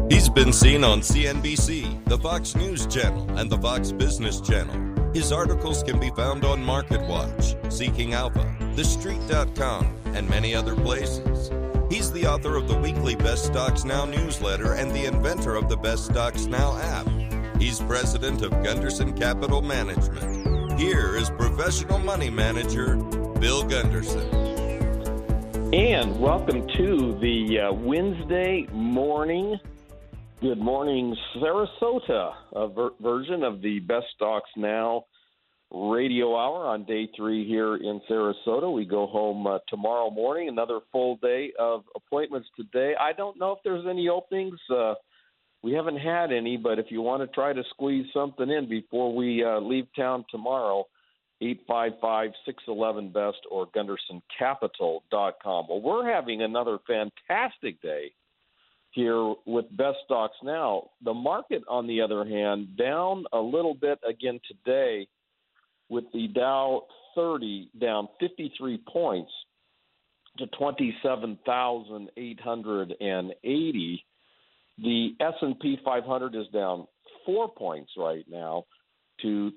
He's been seen on CNBC, the Fox News Channel, and the Fox Business Channel. His articles can be found on MarketWatch, Seeking Alpha, TheStreet.com, and many other places. He's the author of the weekly Best Stocks Now newsletter and the inventor of the Best Stocks Now app. He's president of Gunderson Capital Management. Here is professional money manager, Bill Gunderson. And welcome to the Wednesday morning, Good Morning Sarasota version of the Best Stocks Now radio hour on day 3 here in Sarasota. We go home tomorrow morning, another full day of appointments today. I don't know if there's any openings. We haven't had any, but if you want to try to squeeze something in before we leave town tomorrow, 855-611-BEST or GundersonCapital.com. Well, we're having another fantastic day here with Best Stocks Now. The market, on the other hand, down a little bit again today with the Dow 30 down 53 points to 27,880. The S&P 500 is down 4 points right now to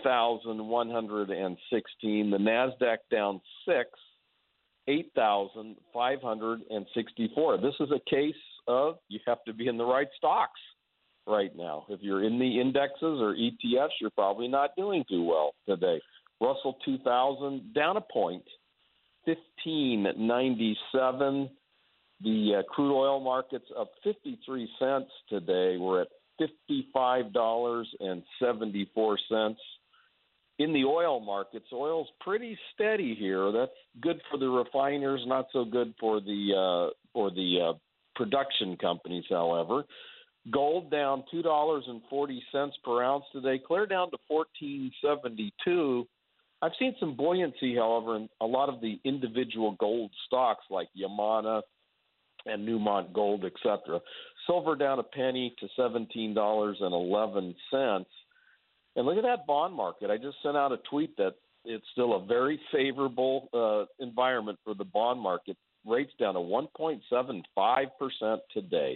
3,116. The NASDAQ down 6, 8,564. This is a case of you have to be in the right stocks right now. If you're in the indexes or ETFs, you're probably not doing too well today. Russell 2000 down a point, 1597. The crude oil market's up 53 cents today. We're at $55.74. In the oil markets, oil's pretty steady here. That's good for the refiners, not so good for the production companies, however. Gold down $2.40 per ounce today, clear down to $14.72. I've seen some buoyancy, however, in a lot of the individual gold stocks like Yamana and Newmont Gold, etc. Silver down a penny to $17.11. And look at that bond market. I just sent out a tweet that it's still a very favorable environment for the bond market. Rates down to 1.75% today.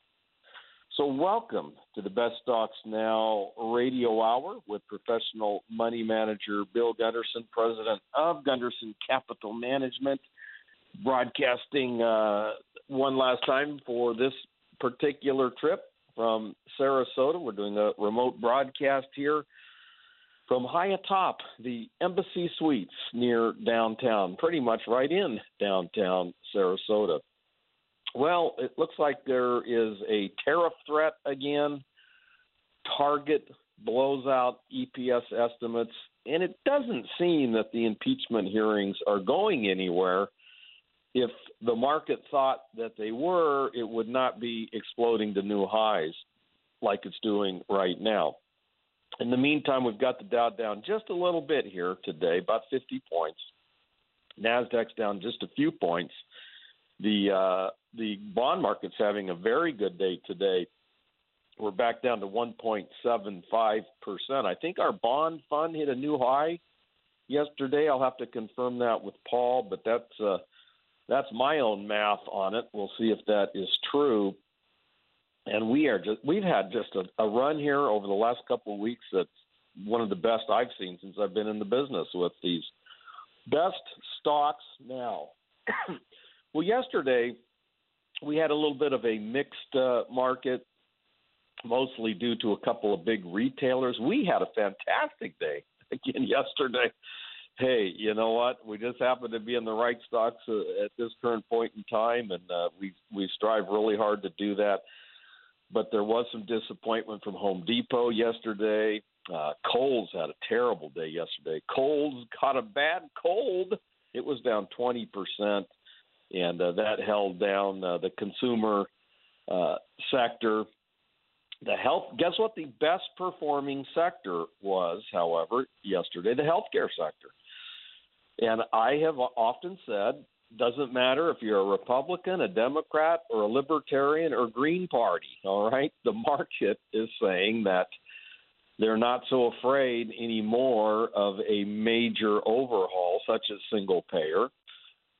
So welcome to the Best Stocks Now radio hour with professional money manager Bill Gunderson, president of Gunderson Capital Management, broadcasting one last time for this particular trip from Sarasota. We're doing a remote broadcast here from high atop the Embassy Suites near downtown, pretty much right in downtown Sarasota. Well, it looks like there is a tariff threat again. Target blows out EPS estimates, and it doesn't seem that the impeachment hearings are going anywhere. If the market thought that they were, it would not be exploding to new highs like it's doing right now. In the meantime, we've got the Dow down just a little bit here today, about 50 points. NASDAQ's down just a few points. The bond market's having a very good day today. We're back down to 1.75%. I think our bond fund hit a new high yesterday. I'll have to confirm that with Paul, but that's my own math on it. We'll see if that is true. And we've had just a run here over the last couple of weeks that's one of the best I've seen since I've been in the business with these Best Stocks Now. Well, yesterday we had a little bit of a mixed market, mostly due to a couple of big retailers. We had a fantastic day again yesterday. Hey, you know what? We just happen to be in the right stocks at this current point in time, and we strive really hard to do that. But there was some disappointment from Home Depot yesterday. Kohl's had a terrible day yesterday. Kohl's caught a bad cold. It was down 20%, and that held down the consumer sector. The health. Guess what the best performing sector was, however, yesterday? The healthcare sector. And I have often said, doesn't matter if you're a Republican, a Democrat, or a Libertarian or Green Party, all right? The market is saying that they're not so afraid anymore of a major overhaul such as single payer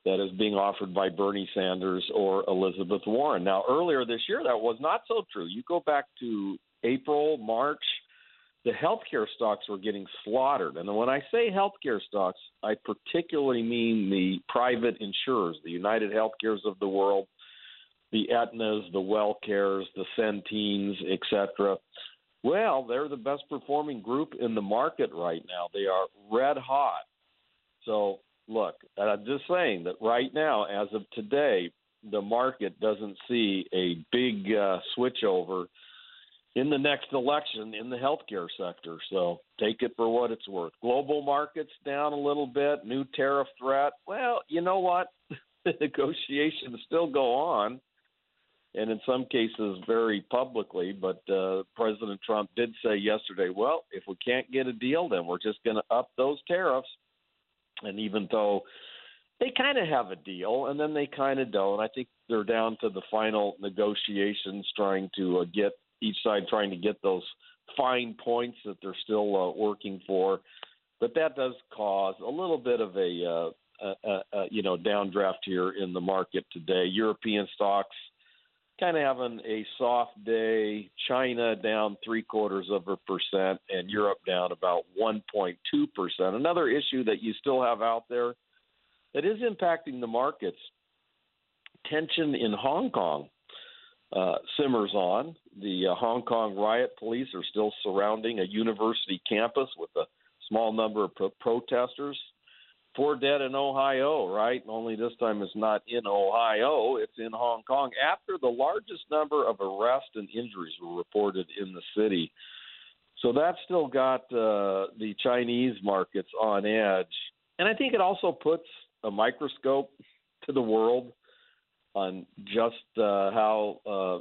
that is being offered by Bernie Sanders or Elizabeth Warren. Now, earlier this year, that was not so true. You go back to April, March, the healthcare stocks were getting slaughtered. And when I say healthcare stocks, I particularly mean the private insurers, the United Healthcares of the world, the Aetnas, the WellCares, the Centenes, et cetera. Well, they're the best performing group in the market right now. They are red hot. So, look, I'm just saying that right now, as of today, the market doesn't see a big switchover in the next election in the healthcare sector. So take it for what it's worth. Global markets down a little bit, new tariff threat. Well, you know what? The negotiations still go on, and in some cases very publicly. But President Trump did say yesterday, well, if we can't get a deal, then we're just going to up those tariffs. And even though they kind of have a deal, and then they kind of don't, I think they're down to the final negotiations, trying to get each side trying to get those fine points that they're still working for. But that does cause a little bit of a downdraft here in the market today. European stocks kind of having a soft day. China down 0.75%, and Europe down about 1.2%. Another issue that you still have out there that is impacting the markets, tension in Hong Kong simmers on. The Hong Kong riot police are still surrounding a university campus with a small number of protesters. 4 dead in Ohio, right? Only this time it's not in Ohio, it's in Hong Kong, after the largest number of arrests and injuries were reported in the city. So that's still got the Chinese markets on edge. And I think it also puts a microscope to the world on just how,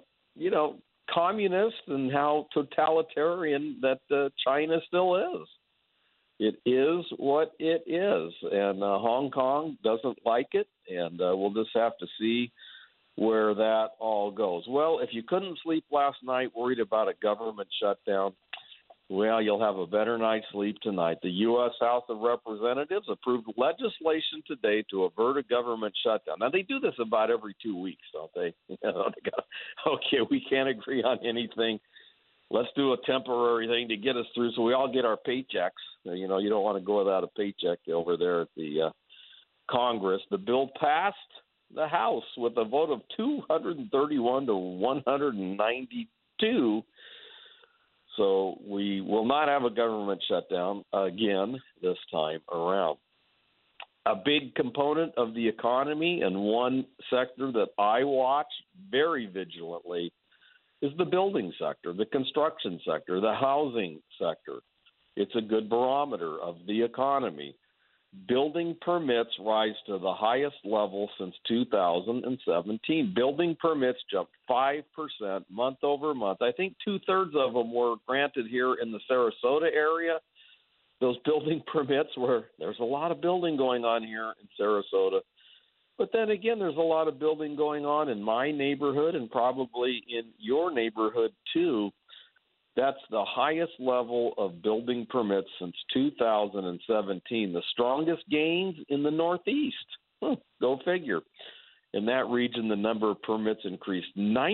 communist and how totalitarian that China still is. It is what it is, and Hong Kong doesn't like it, and we'll just have to see where that all goes. Well, if you couldn't sleep last night worried about a government shutdown, well, you'll have a better night's sleep tonight. The U.S. House of Representatives approved legislation today to avert a government shutdown. Now, they do this about every 2 weeks, don't they? Okay, we can't agree on anything. Let's do a temporary thing to get us through so we all get our paychecks. You don't want to go without a paycheck over there at the Congress. The bill passed the House with a vote of 231 to 192. So we will not have a government shutdown again this time around. A big component of the economy and one sector that I watch very vigilantly is the building sector, the construction sector, the housing sector. It's a good barometer of the economy. Building permits rise to the highest level since 2017. Building permits jumped 5% month over month. I think 2/3 of them were granted here in the Sarasota area. Those building permits there's a lot of building going on here in Sarasota. But then again, there's a lot of building going on in my neighborhood and probably in your neighborhood too. That's the highest level of building permits since 2017. The strongest gains in the Northeast. Go figure. In that region, the number of permits increased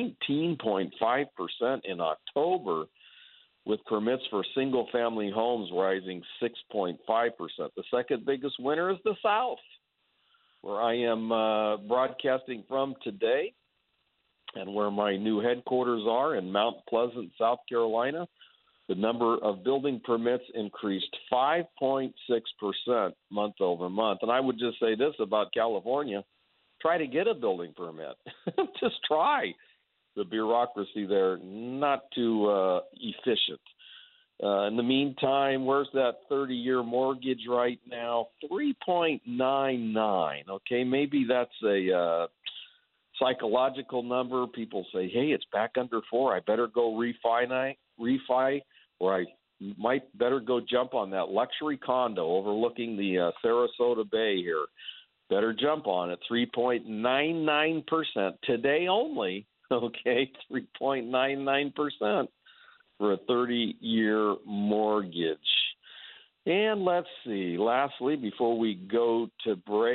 19.5% in October, with permits for single-family homes rising 6.5%. The second biggest winner is the South, where I am broadcasting from today, and where my new headquarters are in Mount Pleasant, South Carolina. The number of building permits increased 5.6% month over month. And I would just say this about California: try to get a building permit. Just try. The bureaucracy there, not too efficient. In the meantime, where's that 30-year mortgage right now? 3.99. Okay, maybe that's a psychological number. People say, hey, it's back under 4. I better go refi, or I might better go jump on that luxury condo overlooking the Sarasota Bay here. Better jump on it. 3.99% today only. Okay, 3.99%. for a 30-year mortgage. And let's see, lastly, before we go to break,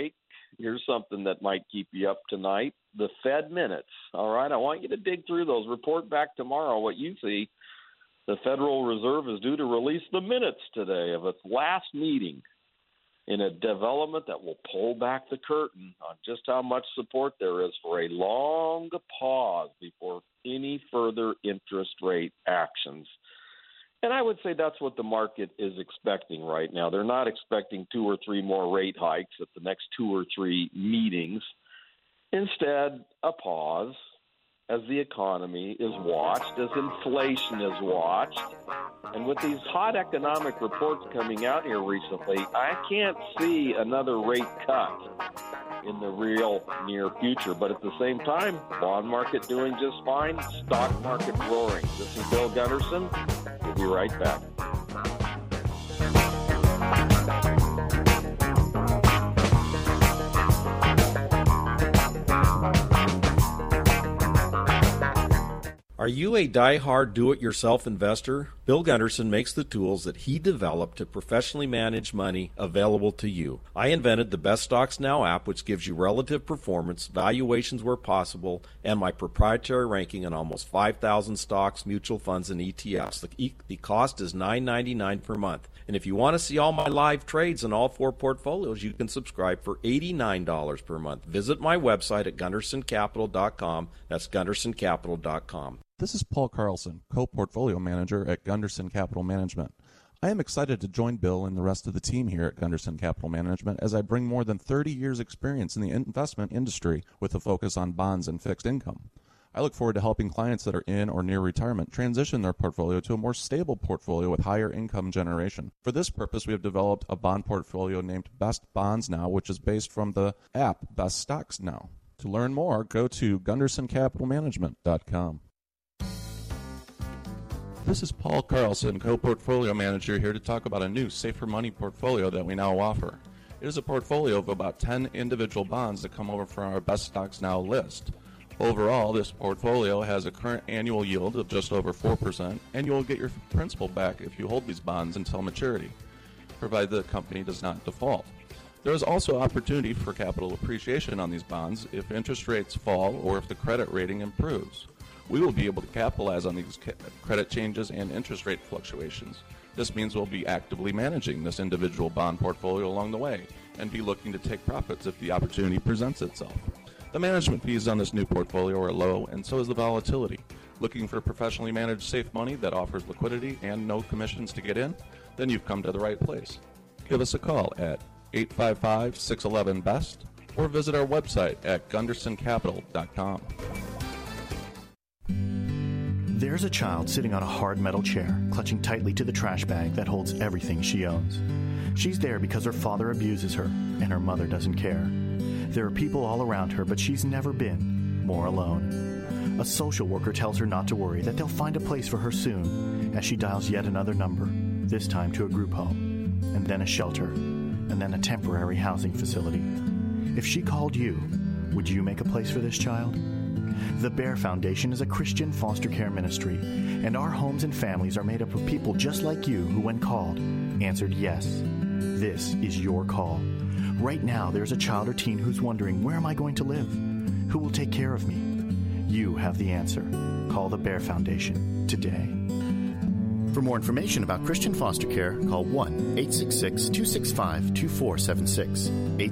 here's something that might keep you up tonight. The Fed minutes. All right, I want you to dig through those. Report back tomorrow what you see. The Federal Reserve is due to release the minutes today of its last meeting in a development that will pull back the curtain on just how much support there is for a long pause before any further interest rate actions. And I would say that's what the market is expecting right now. They're not expecting 2 or 3 more rate hikes at the next 2 or 3 meetings. Instead, a pause as the economy is watched, as inflation is watched. And with these hot economic reports coming out here recently, I can't see another rate cut in the real near future. But at the same time, bond market doing just fine, stock market roaring. This is Bill Gunderson. We'll be right back. Are you a die-hard do-it-yourself investor? Bill Gunderson makes the tools that he developed to professionally manage money available to you. I invented the Best Stocks Now app, which gives you relative performance, valuations where possible, and my proprietary ranking on almost 5,000 stocks, mutual funds, and ETFs. The cost is $9.99 per month. And if you want to see all my live trades in all 4 portfolios, you can subscribe for $89 per month. Visit my website at GundersonCapital.com. That's GundersonCapital.com. This is Paul Carlson, co-portfolio manager at Gunderson Capital Management. I am excited to join Bill and the rest of the team here at Gunderson Capital Management as I bring more than 30 years' experience in the investment industry with a focus on bonds and fixed income. I look forward to helping clients that are in or near retirement transition their portfolio to a more stable portfolio with higher income generation. For this purpose, we have developed a bond portfolio named Best Bonds Now, which is based from the app Best Stocks Now. To learn more, go to GundersonCapitalManagement.com. This is Paul Carlson, co-portfolio manager, here to talk about a new Safer Money portfolio that we now offer. It is a portfolio of about 10 individual bonds that come over from our Best Stocks Now list. Overall, this portfolio has a current annual yield of just over 4%, and you will get your principal back if you hold these bonds until maturity, provided the company does not default. There is also opportunity for capital appreciation on these bonds if interest rates fall or if the credit rating improves. We will be able to capitalize on these credit changes and interest rate fluctuations. This means we'll be actively managing this individual bond portfolio along the way and be looking to take profits if the opportunity presents itself. The management fees on this new portfolio are low, and so is the volatility. Looking for professionally managed safe money that offers liquidity and no commissions to get in? Then you've come to the right place. Give us a call at 855-611-BEST or visit our website at GundersonCapital.com. There's a child sitting on a hard metal chair, clutching tightly to the trash bag that holds everything she owns. She's there because her father abuses her, and her mother doesn't care. There are people all around her, but she's never been more alone. A social worker tells her not to worry, that they'll find a place for her soon, as she dials yet another number, this time to a group home, and then a shelter, and then a temporary housing facility. If she called you, would you make a place for this child? The Bear Foundation is a Christian foster care ministry, and our homes and families are made up of people just like you who, when called, answered yes. This is your call. Right now, there's a child or teen who's wondering, where am I going to live? Who will take care of me? You have the answer. Call the Bear Foundation today. For more information about Christian foster care, call 1-866-265-2476,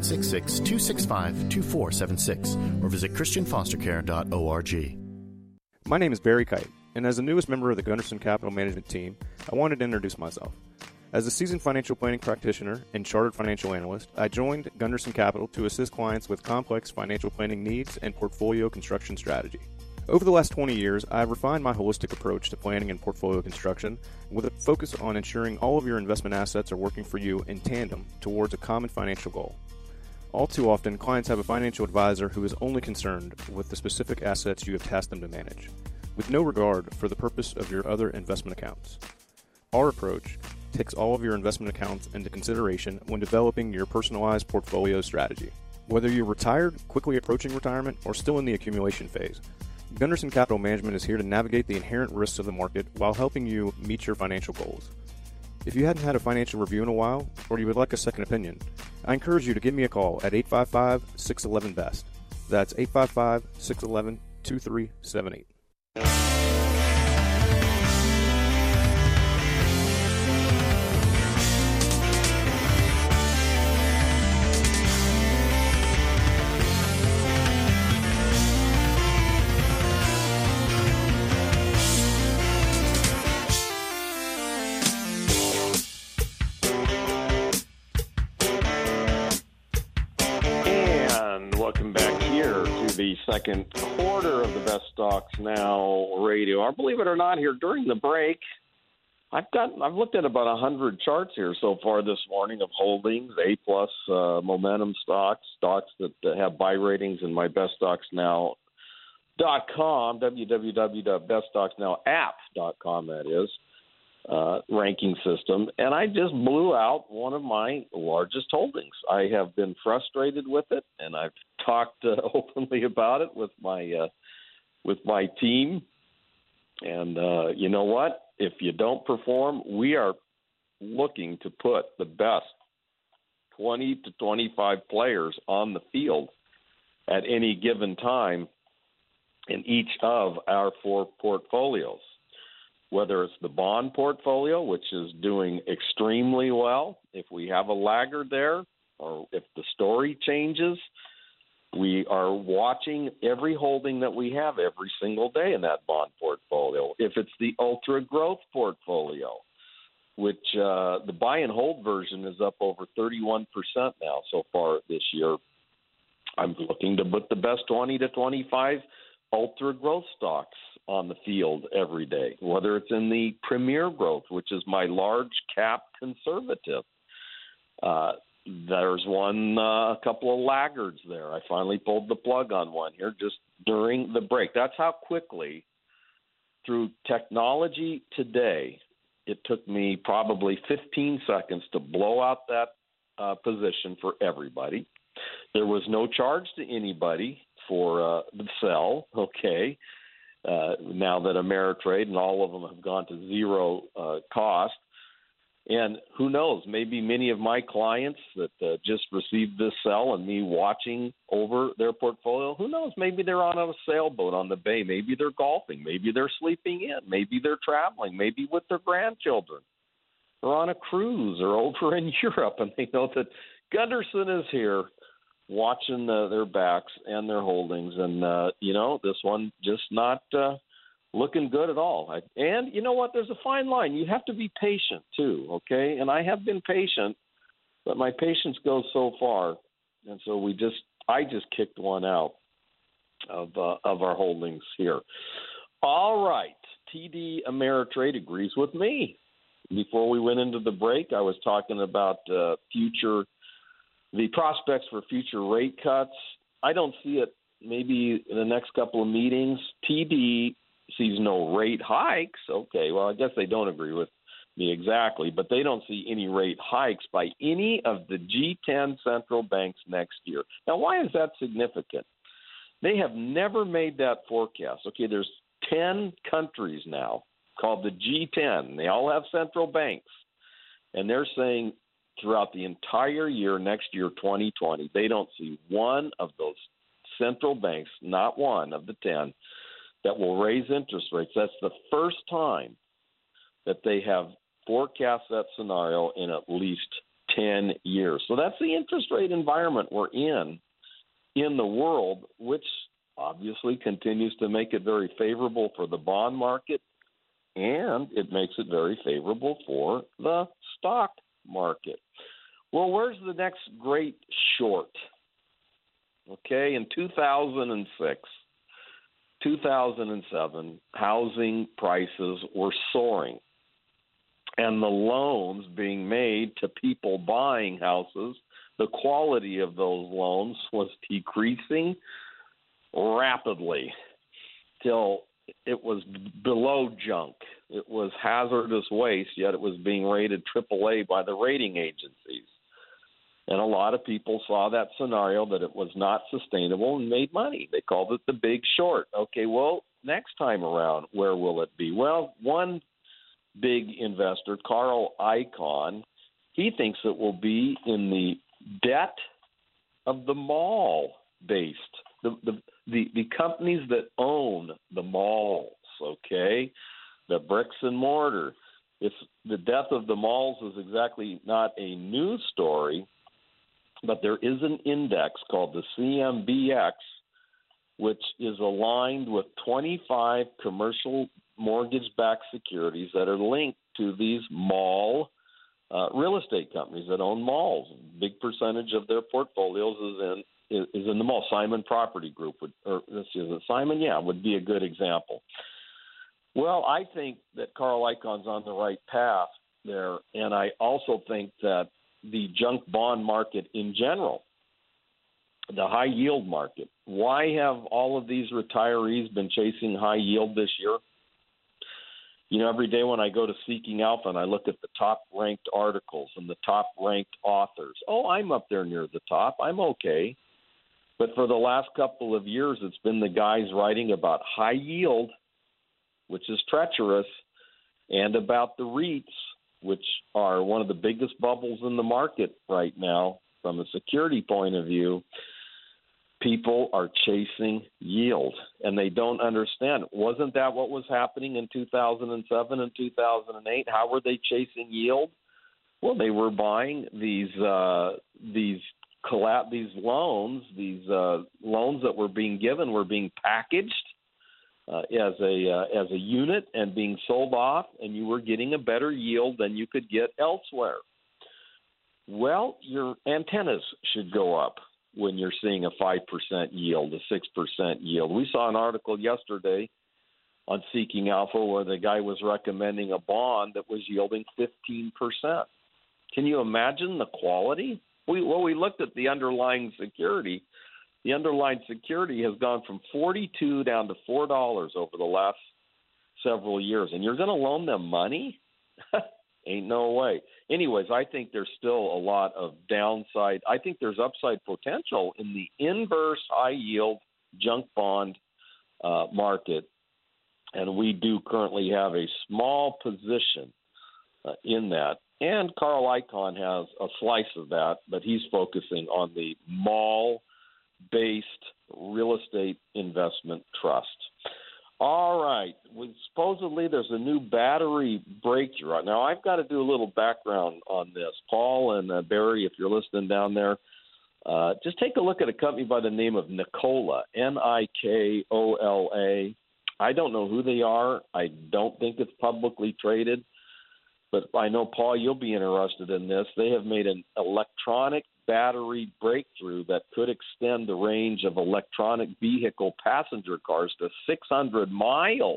866-265-2476, or visit christianfostercare.org. My name is Barry Kite, and as the newest member of the Gunderson Capital Management team, I wanted to introduce myself. As a seasoned financial planning practitioner and chartered financial analyst, I joined Gunderson Capital to assist clients with complex financial planning needs and portfolio construction strategy. Over the last 20 years, I've refined my holistic approach to planning and portfolio construction with a focus on ensuring all of your investment assets are working for you in tandem towards a common financial goal. All too often, clients have a financial advisor who is only concerned with the specific assets you have tasked them to manage, with no regard for the purpose of your other investment accounts. Our approach takes all of your investment accounts into consideration when developing your personalized portfolio strategy. Whether you're retired, quickly approaching retirement, or still in the accumulation phase, Gunderson Capital Management is here to navigate the inherent risks of the market while helping you meet your financial goals. If you hadn't had a financial review in a while, or you would like a second opinion, I encourage you to give me a call at 855-611-BEST. That's 855-611-2378. Second quarter of the Best Stocks Now radio. Believe it or not, here during the break, I've looked at about 100 charts here so far this morning of holdings, A-plus momentum stocks that have buy ratings in my beststocksnow.com, www.beststocksnowapp.com, that is, ranking system. And I just blew out one of my largest holdings. I have been frustrated with it, and I've talked openly about it with my team. And you know what? If you don't perform, we are looking to put the best 20 to 25 players on the field at any given time in each of our four portfolios. Whether it's the bond portfolio, which is doing extremely well, if we have a laggard there, or if the story changes, we are watching every holding that we have every single day in that bond portfolio. If it's the ultra growth portfolio, which the buy and hold version is up over 31% now so far this year, I'm looking to put the best 20 to 25 ultra growth stocks on the field every day, whether it's in the premier growth, which is my large cap conservative. There's a couple of laggards there. I finally pulled the plug on one here just during the break. That's how quickly, through technology today, it took me probably 15 seconds to blow out that position for everybody. There was no charge to anybody for the sell, okay, now that Ameritrade and all of them have gone to zero cost. And who knows, maybe many of my clients that just received this sell and me watching over their portfolio, who knows, maybe they're on a sailboat on the bay, maybe they're golfing, maybe they're sleeping in, maybe they're traveling, maybe with their grandchildren, or on a cruise or over in Europe, and they know that Gunderson is here watching their backs and their holdings. And, this one just not looking good at all. And you know what? There's a fine line. You have to be patient too, okay? And I have been patient, but my patience goes so far. And so I just kicked one out of our holdings here. All right. TD Ameritrade agrees with me. Before we went into the break, I was talking about the prospects for future rate cuts. I don't see it maybe in the next couple of meetings. TD sees no rate hikes. Okay, well, I guess they don't agree with me exactly, but they don't see any rate hikes by any of the G10 central banks next year. Now, why is that significant? They have never made that forecast. Okay, there's 10 countries now called the G10. They all have central banks, and they're saying throughout the entire year, next year, 2020, they don't see one of those central banks, not one of the 10, that will raise interest rates. That's the first time that they have forecast that scenario in at least 10 years. So that's the interest rate environment we're in the world, which obviously continues to make it very favorable for the bond market, and it makes it very favorable for the stock market. Well, where's the next great short? Okay, in 2006, 2007, housing prices were soaring, and the loans being made to people buying houses, the quality of those loans was decreasing rapidly till it was below junk. It was hazardous waste, yet it was being rated AAA by the rating agencies. And a lot of people saw that scenario that it was not sustainable and made money. They called it the big short. Okay, well, next time around, where will it be? Well, one big investor, Carl Icahn, he thinks it will be in the debt of the mall-based, the companies that own the malls, okay, the bricks and mortar. If the death of the malls is exactly not a news story, but there is an index called the CMBX, which is aligned with 25 commercial mortgage-backed securities that are linked to these mall real estate companies that own malls. A big percentage of their portfolios is in the mall. Simon Property Group would be a good example. Well, I think that Carl Icahn's on the right path there, and I also think that the junk bond market in general, the high yield market, why have all of these retirees been chasing high yield this year? You know, every day when I go to Seeking Alpha and I look at the top-ranked articles and the top-ranked authors, I'm up there near the top. I'm okay. But for the last couple of years, it's been the guys writing about high yield, which is treacherous, and about the REITs, which are one of the biggest bubbles in the market right now from a security point of view. People are chasing yield, and they don't understand. Wasn't that what was happening in 2007 and 2008? How were they chasing yield? Well, they were buying these loans that were being given were being packaged as a unit and being sold off, and you were getting a better yield than you could get elsewhere. Well, your antennas should go up when you're seeing a 5% yield, a 6% yield. We saw an article yesterday on Seeking Alpha where the guy was recommending a bond that was yielding 15%. Can you imagine the quality? We looked at the underlying security. The underlying security has gone from $42 down to $4 over the last several years. And you're going to loan them money? Ain't no way. Anyways, I think there's still a lot of downside. I think there's upside potential in the inverse high-yield junk bond market, and we do currently have a small position in that. And Carl Icahn has a slice of that, but he's focusing on the mall-based real estate investment trust. All right. Supposedly there's a new battery breakthrough. Now, I've got to do a little background on this. Paul and Barry, if you're listening down there, just take a look at a company by the name of Nikola, Nikola. I don't know who they are. I don't think it's publicly traded. But I know, Paul, you'll be interested in this. They have made an electronic battery breakthrough that could extend the range of electronic vehicle passenger cars to 600 miles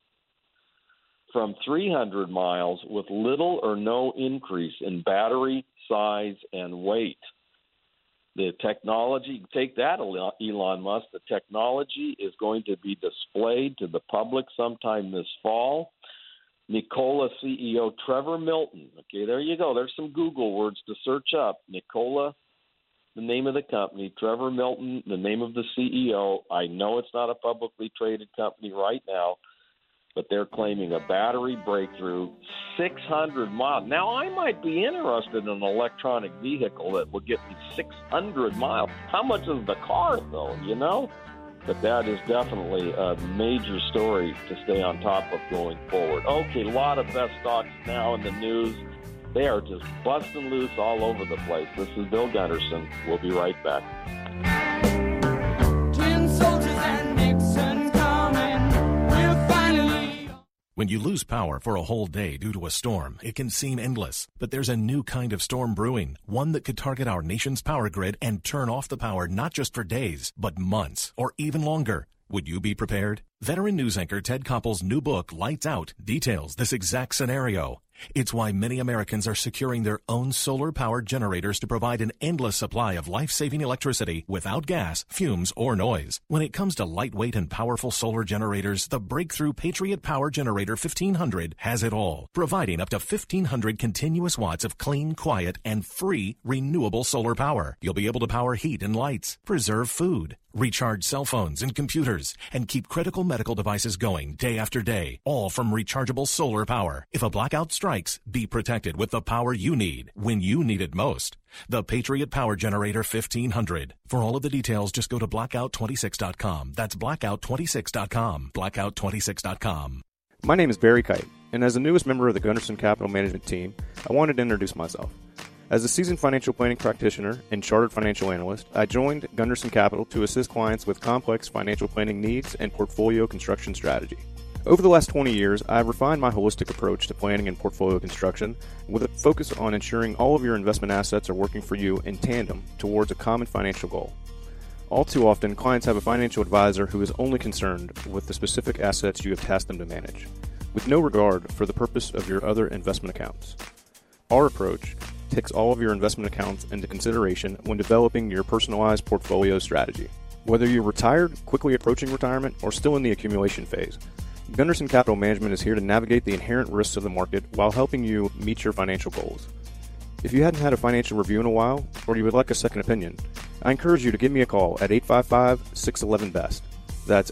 from 300 miles with little or no increase in battery size and weight. The technology, take that, Elon Musk, the technology is going to be displayed to the public sometime this fall. Nikola CEO Trevor Milton. Okay, there you go. There's some Google words to search up. Nikola, the name of the company. Trevor Milton, the name of the CEO. I know it's not a publicly traded company right now, but they're claiming a battery breakthrough, 600 miles. Now, I might be interested in an electronic vehicle that will get me 600 miles. How much is the car, though, you know? But that is definitely a major story to stay on top of going forward. Okay, a lot of best stocks now in the news. They are just busting loose all over the place. This is Bill Gunderson. We'll be right back. Tin soldiers and Nixon's coming. We're finally... When you lose power for a whole day due to a storm, it can seem endless. But there's a new kind of storm brewing, one that could target our nation's power grid and turn off the power not just for days, but months or even longer. Would you be prepared? Veteran news anchor Ted Koppel's new book, Lights Out, details this exact scenario. It's why many Americans are securing their own solar-powered generators to provide an endless supply of life-saving electricity without gas, fumes, or noise. When it comes to lightweight and powerful solar generators, the breakthrough Patriot Power Generator 1500 has it all, providing up to 1,500 continuous watts of clean, quiet, and free renewable solar power. You'll be able to power heat and lights, preserve food, recharge cell phones and computers, and keep critical medical devices going day after day, all from rechargeable solar power. If a blackout strikes, be protected with the power you need when you need it most. The Patriot Power Generator 1500. For all of the details, just go to blackout26.com. That's blackout26.com. Blackout26.com. My name is Barry Kite, and as the newest member of the Gunderson Capital Management team, I wanted to introduce myself. As a seasoned financial planning practitioner and chartered financial analyst, I joined Gunderson Capital to assist clients with complex financial planning needs and portfolio construction strategy. Over the last 20 years, I've refined my holistic approach to planning and portfolio construction with a focus on ensuring all of your investment assets are working for you in tandem towards a common financial goal. All too often, clients have a financial advisor who is only concerned with the specific assets you have tasked them to manage, with no regard for the purpose of your other investment accounts. Our approach takes all of your investment accounts into consideration when developing your personalized portfolio strategy. Whether you're retired, quickly approaching retirement, or still in the accumulation phase, Gunderson Capital Management is here to navigate the inherent risks of the market while helping you meet your financial goals. If you hadn't had a financial review in a while, or you would like a second opinion, I encourage you to give me a call at 855-611-BEST. That's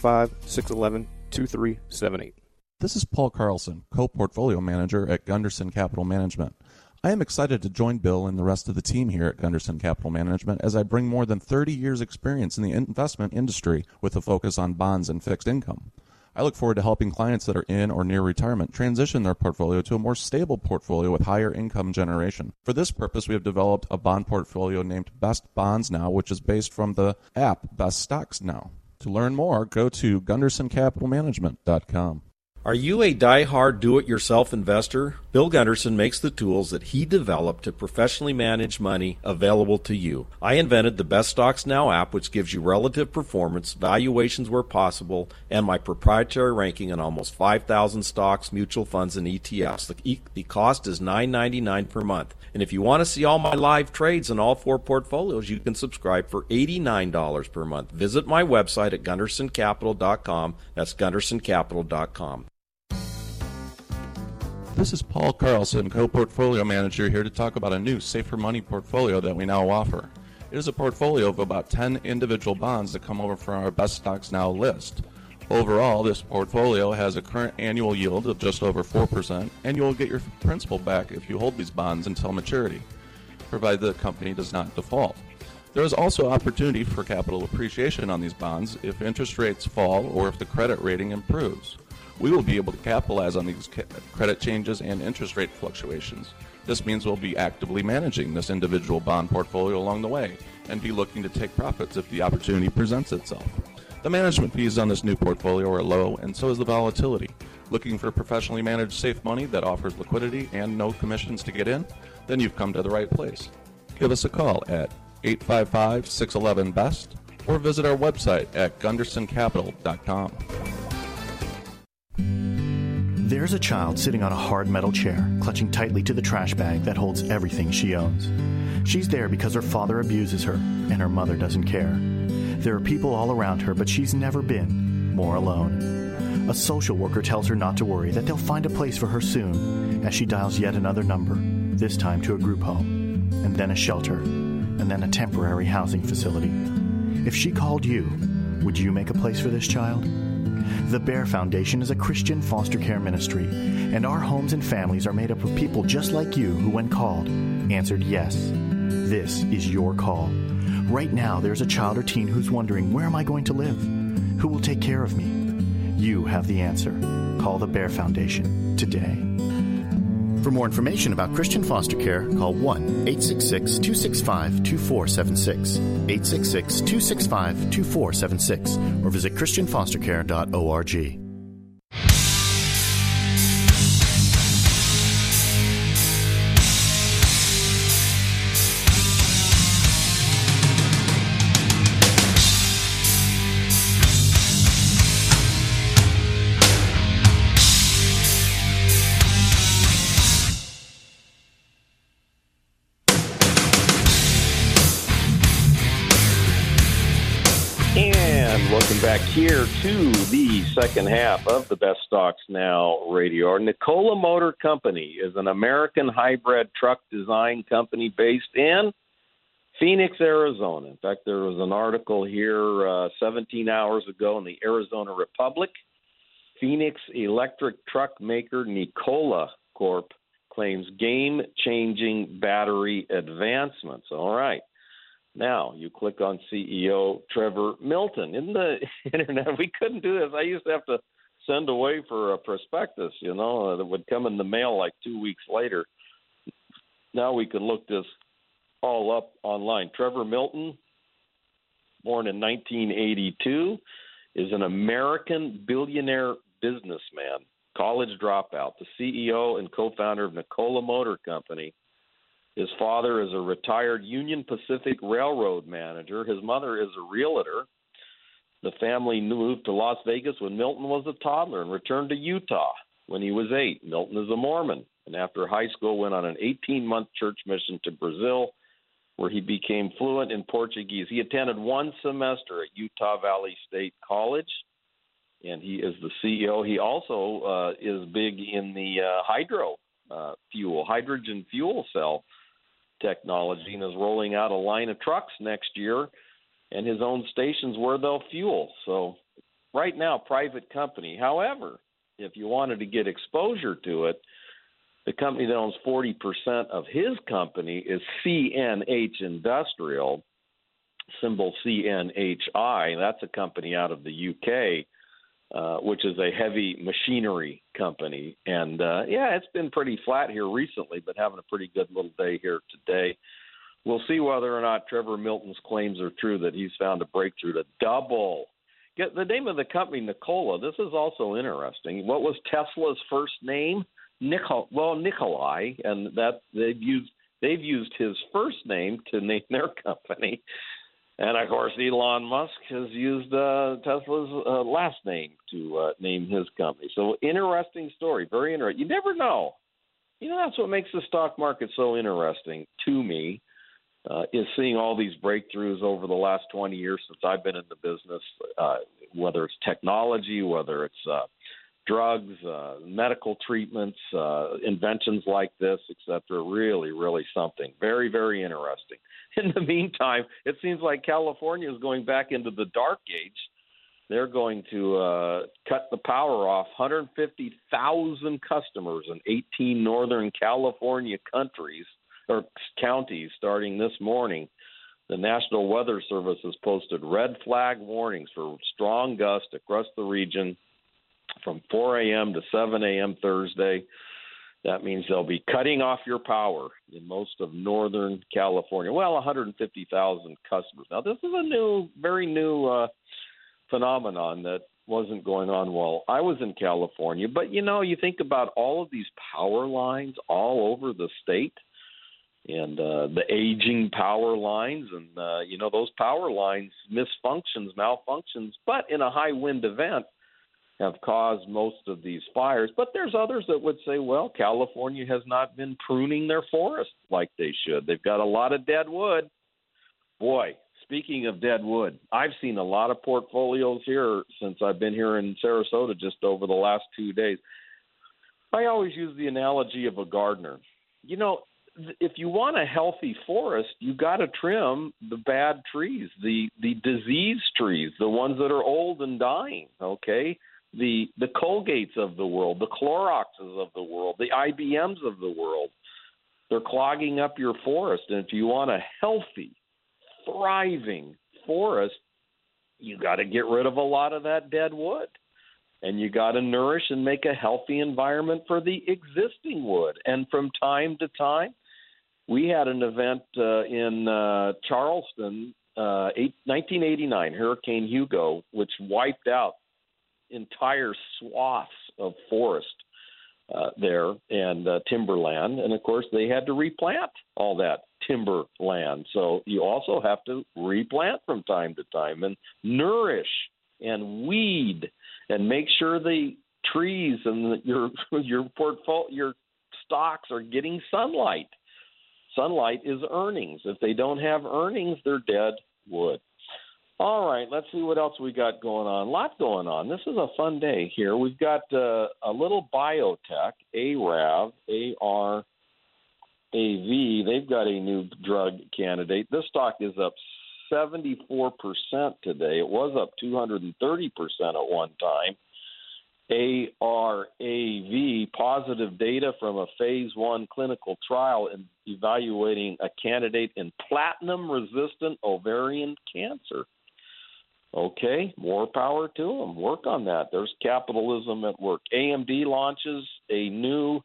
855-611-2378. This is Paul Carlson, co-portfolio manager at Gunderson Capital Management. I am excited to join Bill and the rest of the team here at Gunderson Capital Management as I bring more than 30 years' experience in the investment industry with a focus on bonds and fixed income. I look forward to helping clients that are in or near retirement transition their portfolio to a more stable portfolio with higher income generation. For this purpose, we have developed a bond portfolio named Best Bonds Now, which is based from the app Best Stocks Now. To learn more, go to GundersonCapitalManagement.com. Are you a die-hard do-it-yourself investor? Bill Gunderson makes the tools that he developed to professionally manage money available to you. I invented the Best Stocks Now app, which gives you relative performance, valuations where possible, and my proprietary ranking on almost 5,000 stocks, mutual funds, and ETFs. The cost is $9.99 per month. And if you want to see all my live trades in all 4 portfolios, you can subscribe for $89 per month. Visit my website at GundersonCapital.com. That's GundersonCapital.com. This is Paul Carlson, co-portfolio manager, here to talk about a new Safer Money portfolio that we now offer. It is a portfolio of about 10 individual bonds that come over from our Best Stocks Now list. Overall, this portfolio has a current annual yield of just over 4%, and you will get your principal back if you hold these bonds until maturity, provided the company does not default. There is also opportunity for capital appreciation on these bonds if interest rates fall or if the credit rating improves. We will be able to capitalize on these credit changes and interest rate fluctuations. This means we'll be actively managing this individual bond portfolio along the way and be looking to take profits if the opportunity presents itself. The management fees on this new portfolio are low, and so is the volatility. Looking for professionally managed safe money that offers liquidity and no commissions to get in? Then you've come to the right place. Give us a call at 855-611-BEST or visit our website at GundersonCapital.com. There's a child sitting on a hard metal chair, clutching tightly to the trash bag that holds everything she owns. She's there because her father abuses her, and her mother doesn't care. There are people all around her, but she's never been more alone. A social worker tells her not to worry, that they'll find a place for her soon, as she dials yet another number, this time to a group home, and then a shelter, and then a temporary housing facility. If she called you, would you make a place for this child? The Bear Foundation is a Christian foster care ministry, and our homes and families are made up of people just like you who, when called, answered yes. This is your call. Right now, there's a child or teen who's wondering, where am I going to live? Who will take care of me? You have the answer. Call the Bear Foundation today. For more information about Christian foster care, call 1-866-265-2476, 866-265-2476, or visit christianfostercare.org. back here to the second half of the Best Stocks Now radio hour. Nikola Motor Company is an American hybrid truck design company based in Phoenix, Arizona. In fact, there was an article here 17 hours ago in the Arizona Republic. Phoenix electric truck maker Nikola Corp claims game-changing battery advancements. All right. Now, you click on CEO Trevor Milton. In the internet, we couldn't do this. I used to have to send away for a prospectus, that would come in the mail like 2 weeks later. Now we can look this all up online. Trevor Milton, born in 1982, is an American billionaire businessman, college dropout, the CEO and co-founder of Nikola Motor Company. His father is a retired Union Pacific Railroad manager. His mother is a realtor. The family moved to Las Vegas when Milton was a toddler and returned to Utah when he was 8. Milton is a Mormon, and after high school went on an 18-month church mission to Brazil, where he became fluent in Portuguese. He attended one semester at Utah Valley State College, and he is the CEO. He also is big in the hydrogen fuel cell technology, and is rolling out a line of trucks next year and his own stations where they'll fuel. So right now, private company. However, if you wanted to get exposure to it, the company that owns 40% of his company is CNH Industrial, symbol CNHI. That's a company out of the UK, which is a heavy machinery company. And, it's been pretty flat here recently, but having a pretty good little day here today. We'll see whether or not Trevor Milton's claims are true that he's found a breakthrough to double. Get the name of the company, Nikola. This is also interesting. What was Tesla's first name? Nikolai, and that they've used his first name to name their company. And, of course, Elon Musk has used Tesla's last name to name his company. So interesting story, very interesting. You never know. That's what makes the stock market so interesting to me, is seeing all these breakthroughs over the last 20 years since I've been in the business, whether it's technology, whether it's drugs, medical treatments, inventions like this, et cetera. Really, really something. Very, very interesting. In the meantime, it seems like California is going back into the dark age. They're going to cut the power off 150,000 customers in 18 Northern California counties starting this morning. The National Weather Service has posted red flag warnings for strong gusts across the region from 4 a.m. to 7 a.m. Thursday. That means they'll be cutting off your power in most of Northern California. Well, 150,000 customers. Now, this is a very new phenomenon that wasn't going on while I was in California. But, you think about all of these power lines all over the state and the aging power lines. And, those power lines malfunctions, but in a high wind event, have caused most of these fires. But there's others that would say, well, California has not been pruning their forests like they should. They've got a lot of dead wood. Boy, speaking of dead wood, I've seen a lot of portfolios here since I've been here in Sarasota just over the last 2 days. I always use the analogy of a gardener. If you want a healthy forest, you got to trim the bad trees, the diseased trees, the ones that are old and dying, okay? The Colgates of the world, the Cloroxes of the world, the IBMs of the world. They're clogging up your forest. And if you want a healthy, thriving forest, you got to get rid of a lot of that dead wood. And you got to nourish and make a healthy environment for the existing wood. And from time to time, we had an event in Charleston, 1989, Hurricane Hugo, which wiped out entire swaths of forest there and timberland. And, of course, they had to replant all that timberland. So you also have to replant from time to time and nourish and weed and make sure the trees and your stocks are getting sunlight. Sunlight is earnings. If they don't have earnings, they're dead wood. All right, let's see what else we got going on. A lot going on. This is a fun day here. We've got a little biotech, ARAV, A-R-A-V. They've got a new drug candidate. This stock is up 74% today. It was up 230% at one time. ARAV, positive data from a phase 1 clinical trial in evaluating a candidate in platinum-resistant ovarian cancer. Okay, more power to them. Work on that. There's capitalism at work. AMD launches a new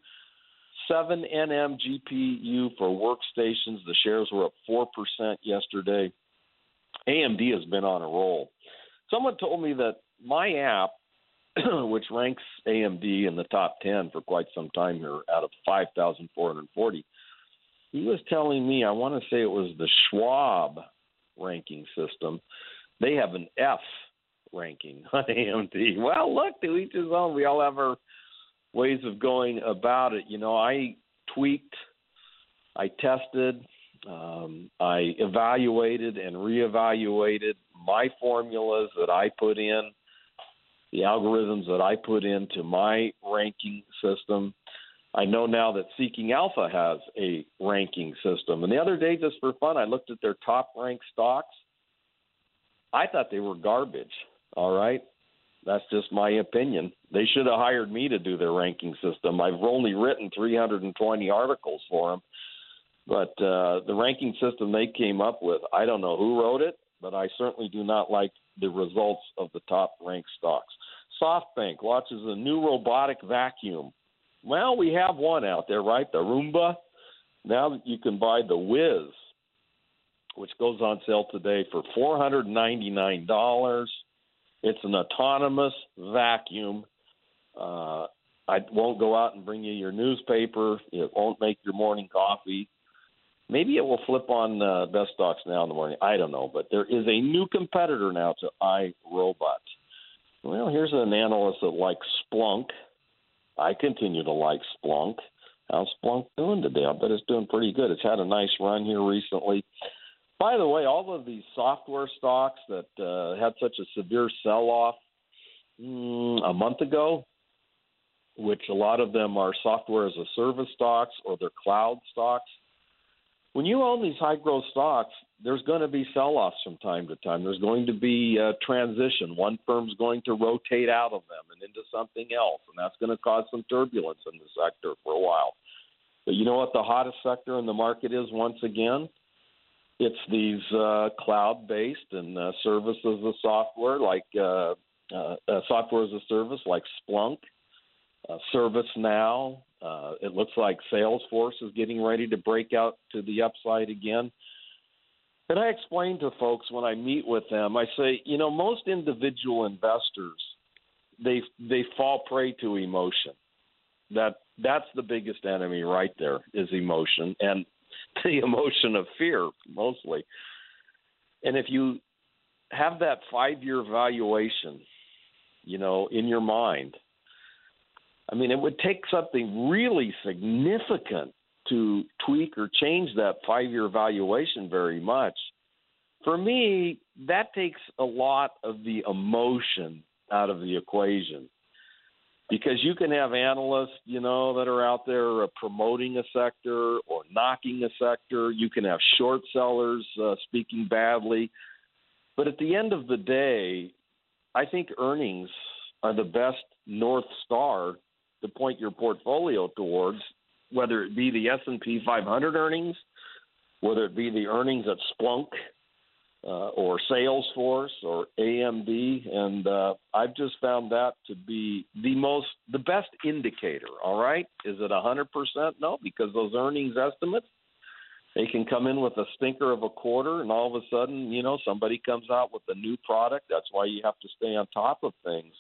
7nm GPU for workstations. The shares were up 4% yesterday. AMD has been on a roll. Someone told me that my app, which ranks AMD in the top 10 for quite some time here out of 5,440, he was telling me, I want to say it was the Schwab ranking system, they have an F ranking on AMD. Well, look, to each his own. We all have our ways of going about it. You know, I tweaked, I tested, I evaluated and reevaluated my formulas that I put in, the algorithms that I put into my ranking system. I know now that Seeking Alpha has a ranking system. And the other day, just for fun, I looked at their top-ranked stocks. I thought they were garbage, all right? That's just my opinion. They should have hired me to do their ranking system. I've only written 320 articles for them. But the ranking system they came up with, I don't know who wrote it, but I certainly do not like the results of the top-ranked stocks. SoftBank launches a new robotic vacuum. Well, we have one out there, right? The Roomba. Now you can buy the Wiz, which goes on sale today for $499. It's an autonomous vacuum. I won't go out and bring you your newspaper. It won't make your morning coffee. Maybe it will flip on Best Stocks Now in the morning. I don't know. But there is a new competitor now to iRobot. Well, here's an analyst that likes Splunk. I continue to like Splunk. How's Splunk doing today? I bet it's doing pretty good. It's had a nice run here recently. By the way, all of these software stocks that had such a severe sell-off a month ago, which a lot of them are software as a service stocks or they're cloud stocks. When you own these high-growth stocks, there's going to be sell-offs from time to time. There's going to be transition. One firm's going to rotate out of them and into something else, and that's going to cause some turbulence in the sector for a while. But you know what the hottest sector in the market is once again? It's these cloud-based and services as a software, like software as a service, like Splunk, ServiceNow. It looks like Salesforce is getting ready to break out to the upside again. And I explain to folks when I meet with them, I say, you know, most individual investors, they fall prey to emotion. That's the biggest enemy right there is emotion, and the emotion of fear mostly. And if you have that 5-year valuation, you know, in your mind, I mean, it would take something really significant to tweak or change that 5-year valuation very much. For me, that takes a lot of the emotion out of the equation, because you can have analysts, you know, that are out there promoting a sector or knocking a sector. You can have short sellers speaking badly. But at the end of the day, I think earnings are the best North Star to point your portfolio towards, whether it be the S&P 500 earnings, whether it be the earnings at Splunk or Salesforce or AMD. And I've just found that to be the best indicator, all right? Is it 100%? No, because those earnings estimates, they can come in with a stinker of a quarter, and all of a sudden, you know, somebody comes out with a new product. That's why you have to stay on top of things.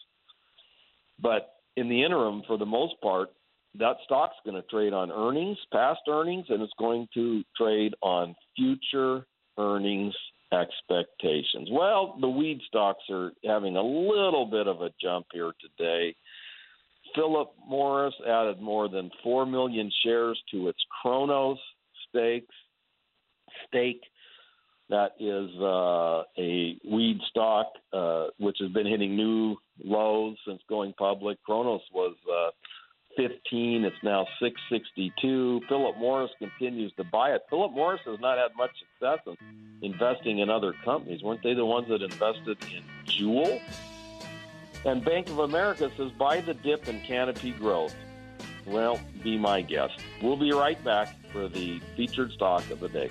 But in the interim, for the most part, that stock's going to trade on earnings, past earnings, and it's going to trade on future earnings expectations. Well, the weed stocks are having a little bit of a jump here today. Philip Morris added more than 4 million shares to its Kronos stake. That is a weed stock, which has been hitting new lows since going public. Kronos was 15. It's now 662. Philip Morris continues to buy it. Philip Morris has not had much success in investing in other companies. Weren't they the ones that invested in Juul? And Bank of America says buy the dip in Canopy Growth. Well, be my guest. We'll be right back for the featured stock of the day.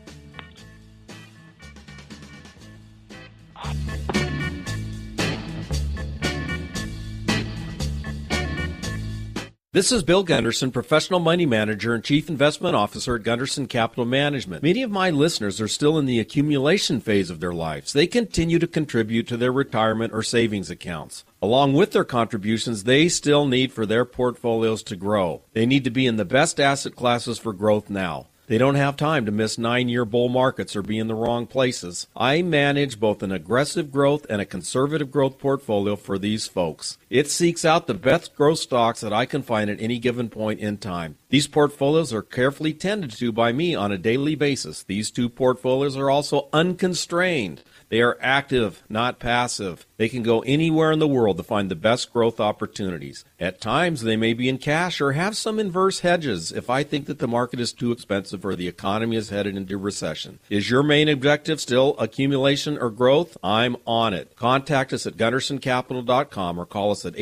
This is Bill Gunderson, Professional Money Manager and Chief Investment Officer at Gunderson Capital Management. Many of my listeners are still in the accumulation phase of their lives. They continue to contribute to their retirement or savings accounts. Along with their contributions, they still need for their portfolios to grow. They need to be in the best asset classes for growth now. They don't have time to miss 9-year bull markets or be in the wrong places. I manage both an aggressive growth and a conservative growth portfolio for these folks. It seeks out the best growth stocks that I can find at any given point in time. These portfolios are carefully tended to by me on a daily basis. These two portfolios are also unconstrained. They are active, not passive. They can go anywhere in the world to find the best growth opportunities. At times, they may be in cash or have some inverse hedges if I think that the market is too expensive or the economy is headed into recession. Is your main objective still accumulation or growth? I'm on it. Contact us at GundersonCapital.com or call us at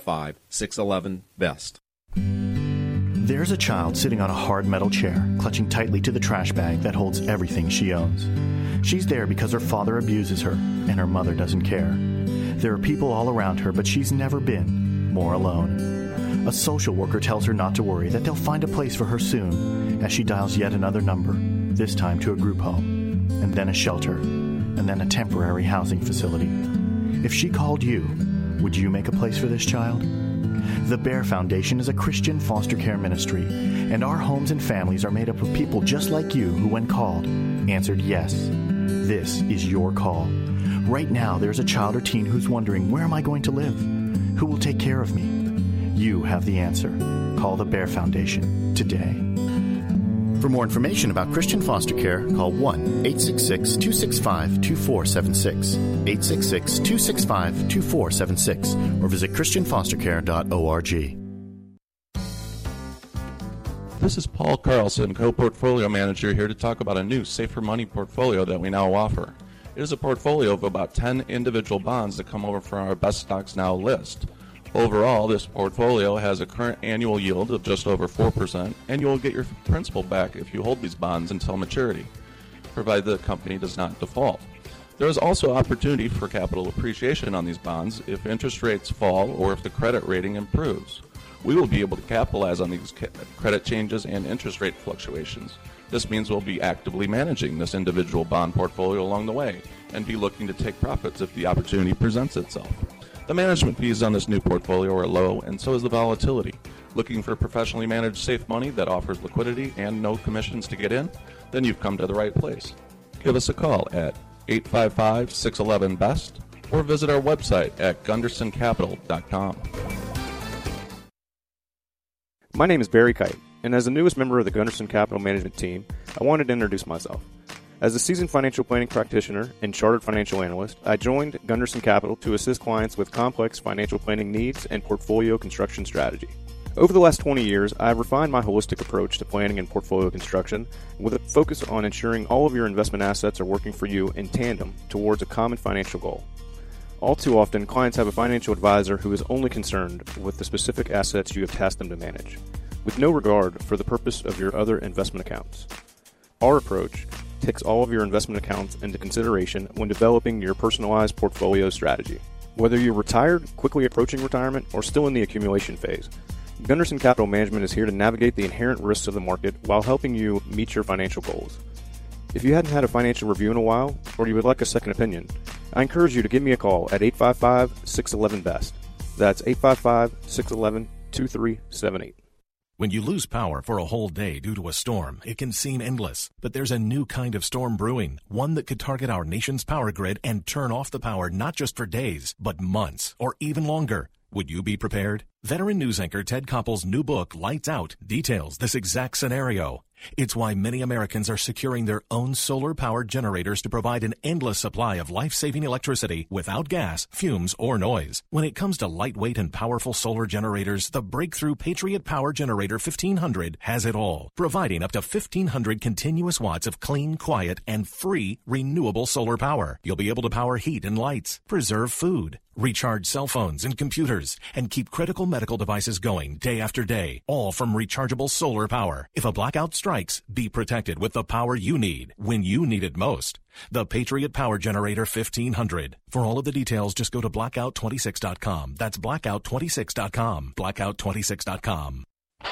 855-611-BEST. There's a child sitting on a hard metal chair, clutching tightly to the trash bag that holds everything she owns. She's there because her father abuses her, and her mother doesn't care. There are people all around her, but she's never been more alone. A social worker tells her not to worry, that they'll find a place for her soon, as she dials yet another number, this time to a group home, and then a shelter, and then a temporary housing facility. If she called you, would you make a place for this child? The Bear Foundation is a Christian foster care ministry, and our homes and families are made up of people just like you who, when called, answered yes. This is your call. Right now, there's a child or teen who's wondering, where am I going to live? Who will take care of me? You have the answer. Call the Bear Foundation today. For more information about Christian foster care, call 1-866-265-2476, 866-265-2476, or visit christianfostercare.org. This is Paul Carlson, co-portfolio manager, here to talk about a new Safer Money portfolio that we now offer. It is a portfolio of about 10 individual bonds that come over from our Best Stocks Now list. Overall, this portfolio has a current annual yield of just over 4%, and you will get your principal back if you hold these bonds until maturity, provided the company does not default. There is also opportunity for capital appreciation on these bonds if interest rates fall or if the credit rating improves. We will be able to capitalize on these credit changes and interest rate fluctuations. This means we'll be actively managing this individual bond portfolio along the way and be looking to take profits if the opportunity presents itself. The management fees on this new portfolio are low, and so is the volatility. Looking for professionally managed safe money that offers liquidity and no commissions to get in? Then you've come to the right place. Give us a call at 855-611-BEST or visit our website at GundersonCapital.com. My name is Barry Kite, and as the newest member of the Gunderson Capital Management team, I wanted to introduce myself. As a seasoned financial planning practitioner and chartered financial analyst, I joined Gunderson Capital to assist clients with complex financial planning needs and portfolio construction strategy. Over the last 20 years, I have refined my holistic approach to planning and portfolio construction with a focus on ensuring all of your investment assets are working for you in tandem towards a common financial goal. All too often, clients have a financial advisor who is only concerned with the specific assets you have tasked them to manage, with no regard for the purpose of your other investment accounts. Our approach takes all of your investment accounts into consideration when developing your personalized portfolio strategy. Whether you're retired, quickly approaching retirement, or still in the accumulation phase, Gunderson Capital Management is here to navigate the inherent risks of the market while helping you meet your financial goals. If you hadn't had a financial review in a while, or you would like a second opinion, I encourage you to give me a call at 855-611-BEST. That's 855-611-2378. When you lose power for a whole day due to a storm, it can seem endless. But there's a new kind of storm brewing, one that could target our nation's power grid and turn off the power not just for days, but months or even longer. Would you be prepared? Veteran news anchor Ted Koppel's new book, Lights Out, details this exact scenario. It's why many Americans are securing their own solar-powered generators to provide an endless supply of life-saving electricity without gas, fumes, or noise. When it comes to lightweight and powerful solar generators, the breakthrough Patriot Power Generator 1500 has it all, providing up to 1,500 continuous watts of clean, quiet, and free renewable solar power. You'll be able to power heat and lights, preserve food, recharge cell phones and computers, and keep critical medical devices going day after day, all from rechargeable solar power. If a blackout strikes, be protected with the power you need when you need it most. The Patriot Power Generator 1500. For all of the details, just go to blackout26.com. That's blackout26.com. Blackout26.com.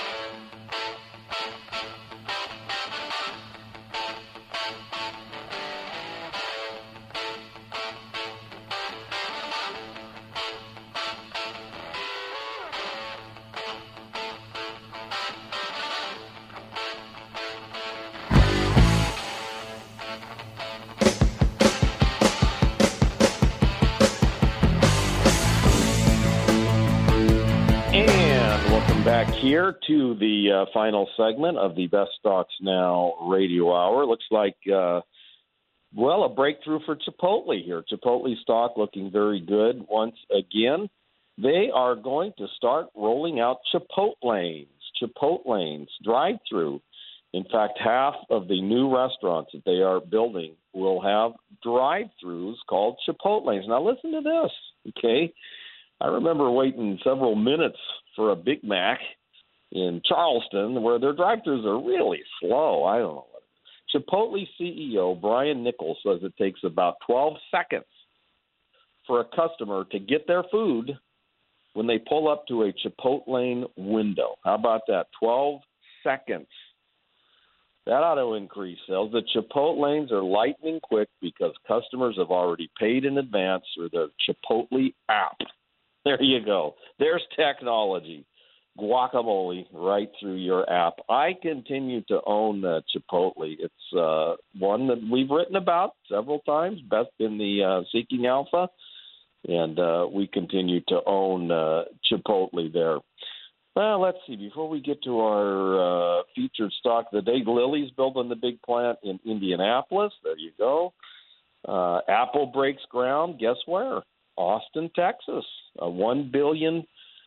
Back here to the final segment of the Best Stocks Now radio hour. Looks like, a breakthrough for Chipotle here. Chipotle stock looking very good once again. They are going to start rolling out Chipotlanes drive-through. In fact, half of the new restaurants that they are building will have drive-throughs called Chipotlanes. Now listen to this, okay? I remember waiting several minutes for a Big Mac in Charleston where their drive-thrus are really slow. I don't know. Chipotle CEO Brian Nichols says it takes about 12 seconds for a customer to get their food when they pull up to a Chipotlane window. How about that? 12 seconds. That ought to increase sales. The Chipotlanes are lightning quick because customers have already paid in advance through the Chipotle app. There you go. There's technology. Guacamole right through your app. I continue to own Chipotle. It's one that we've written about several times, best in the Seeking Alpha, and we continue to own Chipotle there. Well, let's see. Before we get to our featured stock of the day, Lilly's building the big plant in Indianapolis. There you go. Apple breaks ground. Guess where? Austin, Texas. A $1 billion,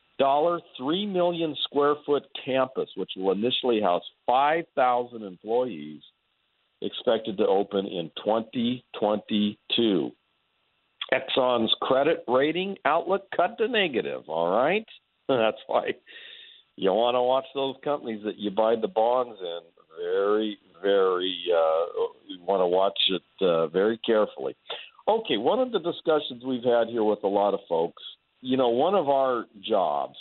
3 million square foot campus, which will initially house 5,000 employees, expected to open in 2022. Exxon's credit rating outlook cut to negative, all right? That's why you want to watch those companies that you buy the bonds in very, very, you want to watch it very carefully. Okay, one of the discussions we've had here with a lot of folks, one of our jobs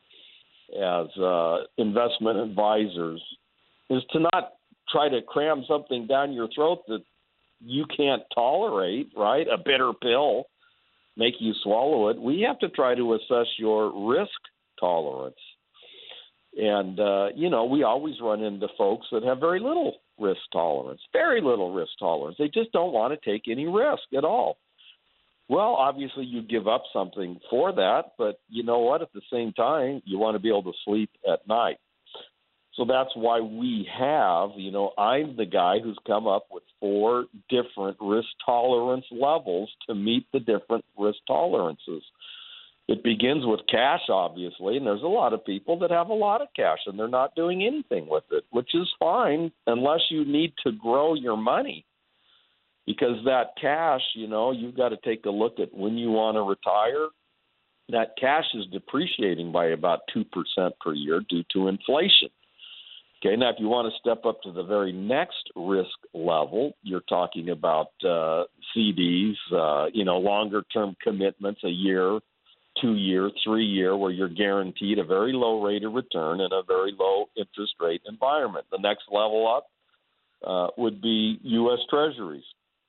as investment advisors is to not try to cram something down your throat that you can't tolerate, right? A bitter pill, make you swallow it. We have to try to assess your risk tolerance. And, we always run into folks that have very little risk tolerance. They just don't want to take any risk at all. Well, obviously you give up something for that, but you know what? At the same time, you want to be able to sleep at night. So that's why we have, I'm the guy who's come up with 4 different risk tolerance levels to meet the different risk tolerances. It begins with cash, obviously, and there's a lot of people that have a lot of cash and they're not doing anything with it, which is fine unless you need to grow your money. Because that cash, you've got to take a look at when you want to retire. That cash is depreciating by about 2% per year due to inflation. Okay, now if you want to step up to the very next risk level, you're talking about CDs, longer-term commitments, a year, 2-year, 3-year, where you're guaranteed a very low rate of return in a very low interest rate environment. The next level up would be U.S. Treasuries,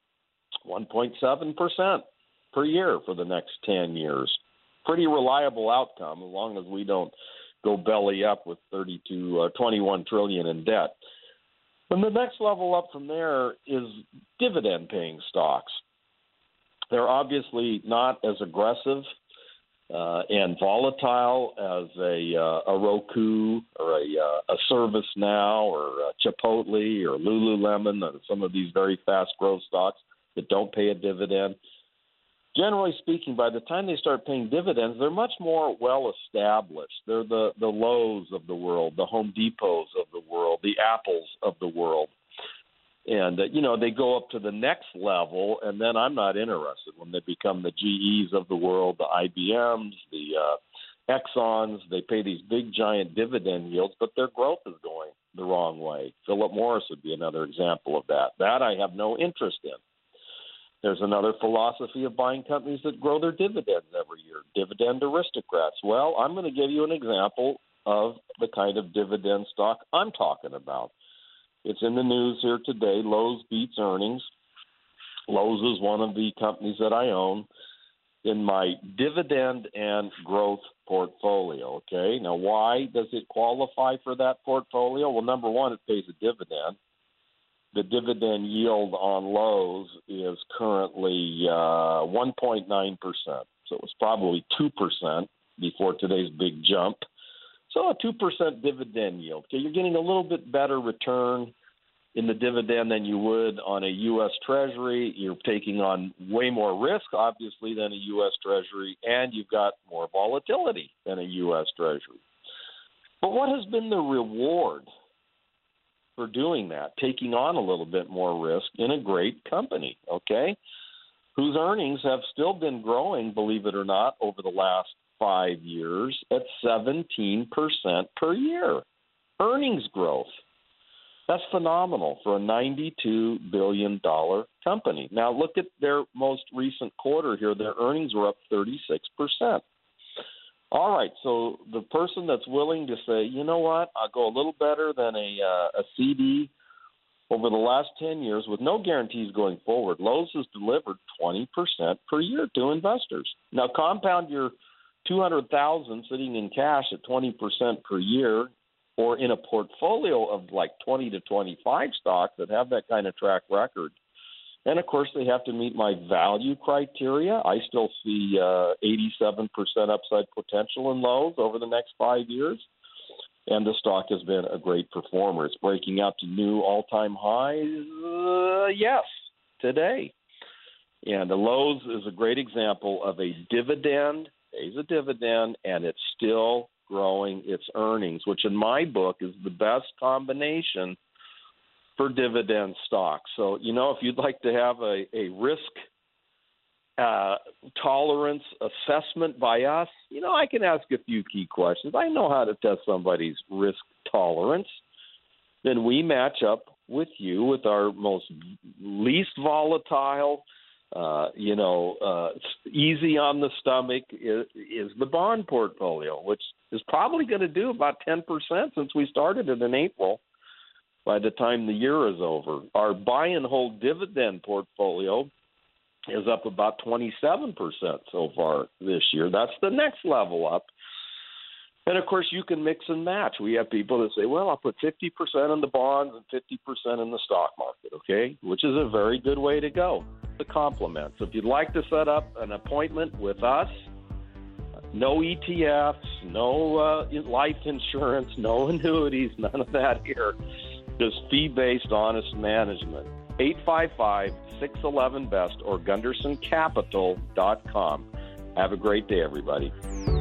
1.7% per year for the next 10 years. Pretty reliable outcome as long as we don't go belly up with 21 trillion in debt. And the next level up from there is dividend-paying stocks. They're obviously not as aggressive and volatile as a Roku or a ServiceNow or a Chipotle or Lululemon, or some of these very fast growth stocks that don't pay a dividend. Generally speaking, by the time they start paying dividends, they're much more well established. They're the Lowe's of the world, the Home Depots of the world, the Apples of the world. And, they go up to the next level, and then I'm not interested when they become the GEs of the world, the IBMs, the Exxons. They pay these big, giant dividend yields, but their growth is going the wrong way. Philip Morris would be another example of that. That I have no interest in. There's another philosophy of buying companies that grow their dividends every year, dividend aristocrats. Well, I'm going to give you an example of the kind of dividend stock I'm talking about. It's in the news here today. Lowe's beats earnings. Lowe's is one of the companies that I own in my dividend and growth portfolio. Okay, now why does it qualify for that portfolio? Well, number one, it pays a dividend. The dividend yield on Lowe's is currently 1.9%. So it was probably 2% before today's big jump. So a 2% dividend yield. Okay, you're getting a little bit better return in the dividend than you would on a U.S. Treasury. You're taking on way more risk, obviously, than a U.S. Treasury, and you've got more volatility than a U.S. Treasury. But what has been the reward for doing that, taking on a little bit more risk in a great company, okay, whose earnings have still been growing, believe it or not, over the last 5 years at 17% per year. Earnings growth. That's phenomenal for a $92 billion company. Now, look at their most recent quarter here. Their earnings were up 36%. All right, so the person that's willing to say, you know what, I'll go a little better than a CD over the last 10 years with no guarantees going forward, Lowe's has delivered 20% per year to investors. Now, compound your $200,000 sitting in cash at 20% per year, or in a portfolio of like 20 to 25 stocks that have that kind of track record. And, of course, they have to meet my value criteria. I still see 87% upside potential in Lowe's over the next 5 years. And the stock has been a great performer. It's breaking out to new all-time highs, yes, today. And the Lowe's is a great example of a dividend, pays a dividend, and it's still growing its earnings, which in my book is the best combination for dividend stocks. So, if you'd like to have a risk tolerance assessment by us, I can ask a few key questions. I know how to test somebody's risk tolerance. Then we match up with you with our most least volatile, easy on the stomach is the bond portfolio, which is probably going to do about 10% since we started it in April. By the time the year is over, our buy and hold dividend portfolio is up about 27% so far this year. That's the next level up. And, of course, you can mix and match. We have people that say, well, I'll put 50% in the bonds and 50% in the stock market, okay, which is a very good way to go. The complement. So if you'd like to set up an appointment with us, no ETFs, no life insurance, no annuities, none of that here. Just fee-based, honest management. 855-611-BEST or GundersonCapital.com. Have a great day, everybody.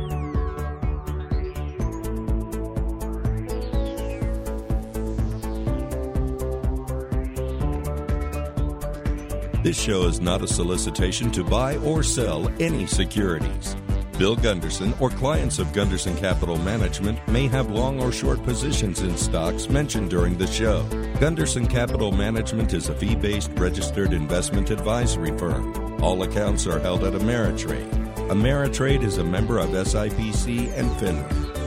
This show is not a solicitation to buy or sell any securities. Bill Gunderson or clients of Gunderson Capital Management may have long or short positions in stocks mentioned during the show. Gunderson Capital Management is a fee-based registered investment advisory firm. All accounts are held at Ameritrade. Ameritrade is a member of SIPC and FINRA.